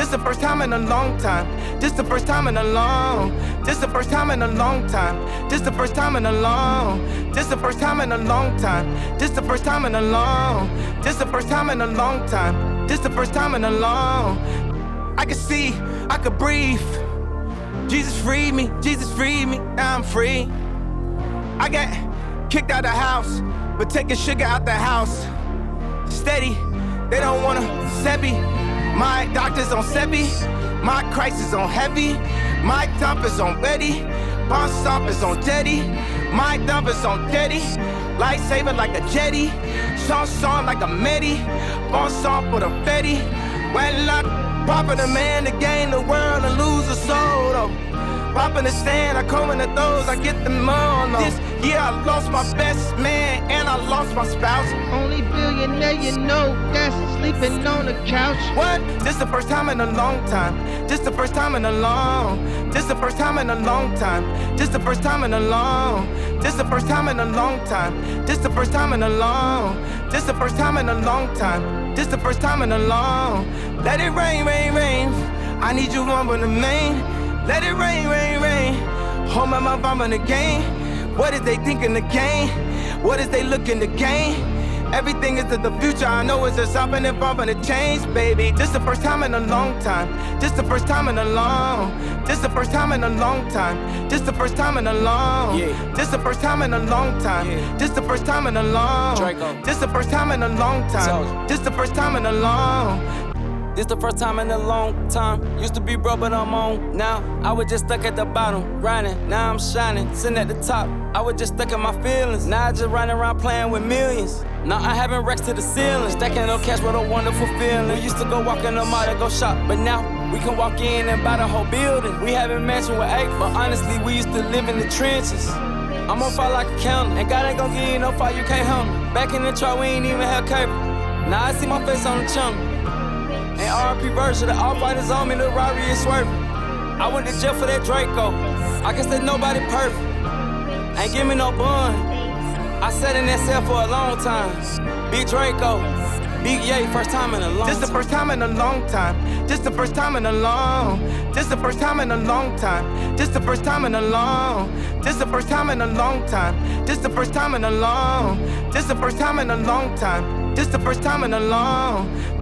This the first time in a long time. This the first time in a long. This the first time in a long time. This the first time in a long. This the first time in a long time. This the first time in a long. This the first time in a long time. This the first time in a long. I can see, I could breathe. Jesus freed me, Jesus freed me, now I'm free. I got kicked out the house, but taking sugar out the house. Steady, they don't wanna set me. My doctor's on Sebi, my crisis on heavy. My dump is on ready, Bon Stop is on Jetty. My dump is on Jetty, lightsaber like a jetty. Chanson like a Medi, Bon Stop for the Fetty. When I pop in the man to gain the world and lose a soul though. Pop in the stand, I come in the throws, I get them all. No. This year I lost my best man and I lost my spouse. Only billionaire you know that's sleeping on the couch. What? This the first time in a long time. This the first time in a long. This the first time in a long time. This the first time in a long. This the first time in a long time. This the first time in a long. This the first time in a long time. This the first time in a long. Let it rain, rain, rain. I need you one in the main. Let it rain, rain, rain. Hold my mouth, I'm in the game. What is they thinking the game? What is they looking to gain? Everything is to the future, I know it's just stopping and bumping to change, baby. This the first time in a long time. This the first time in a long. This the first time in a long time. This the first time in a long. This the first time in a long time. This the first time in a long. This the first time in a long time. This the first time in a long. This the first time in a long time. Used to be broke, but I'm on now. I was just stuck at the bottom, grinding. Now I'm shining, sitting at the top. I was just stuck in my feelings. Now I just running around playing with millions. Now I having racks to the ceiling. Stacking no cash, what a wonderful feeling. We used to go walk in the mall to go shop, but now we can walk in and buy the whole building. We having mansion with acres, but honestly, we used to live in the trenches. I'm on fire like a counter, and God ain't gon' give you no fire you can't handle. Back in the truck, we ain't even have cable. Now I see my face on the channel. And RP version, the all-fighters on me, the robbery is swerving. I went to jail for that Draco. I can say nobody perfect. Ain't give me no bun. I sat in that cell for a long time. Big Draco, Big Ye, first time in a long time. This the first time in a long time. This the first time in a long. This the first time in a long time. This the first time in a long. This the first time in a long time. This the first time in a long. This the first time in a long time. This the first time in a long.